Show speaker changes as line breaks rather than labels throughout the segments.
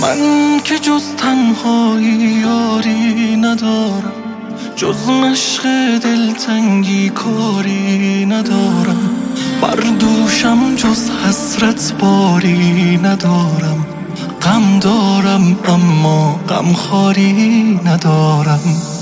من که جز تنهایی یاری ندارم، جز مشق دلتنگی کاری ندارم. بر دوشم جز حسرت باری ندارم. غم دارم اما غمخواری ندارم.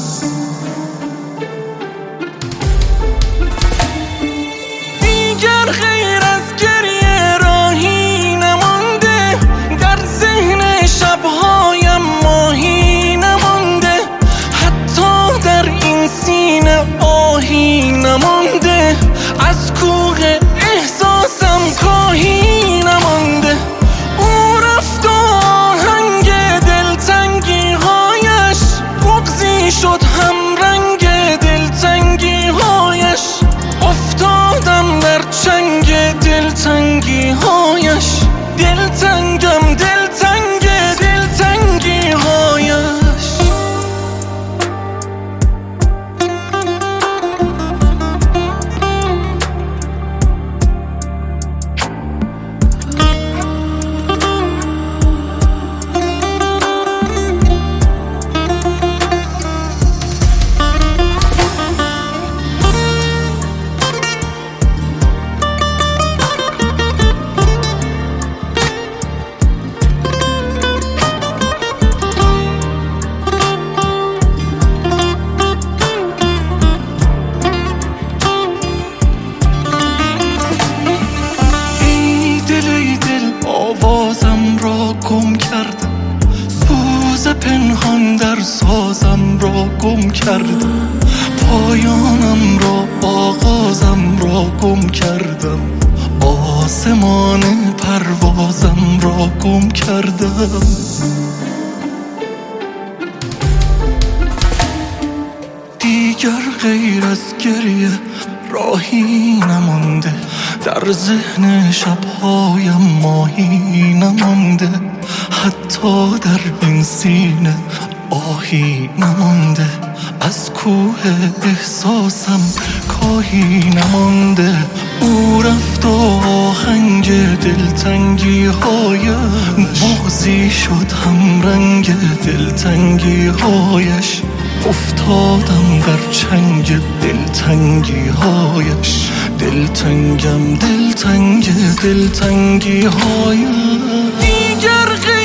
دیگر غیر از گریه راهی نمانده، در ذهن شبهایم ماهی نمانده، حتی در این سینه آهی نمانده، از کوه احساسم کاهی نمانده. او رفت و آهنگ دلتنگی هایش بغضی شد همرنگ دلتنگی هایش. افتادم در چنگ دلتنگی هایش، دلتنگم دلتنگ دلتنگی هایش. آوازم را گم کردم، سوز پنهان در سازم را گم کردم، پایانم را آغازم را گم کردم، آسمان پروازم را گم کردم. دیگر غیر از گریه راهی نمانده، در ذهن شبهایم ماهی نمانده، حتی در این سینه آهی نمانده، از کوه احساسم کاهی نمانده. او رفت و آهنگ دلتنگی هایم بغضی شد همرنگ دلتنگی هایش. افتادم در چنگ دلتنگی هایش، دلتنگم دلتنگ دلتنگی هایش. دیگر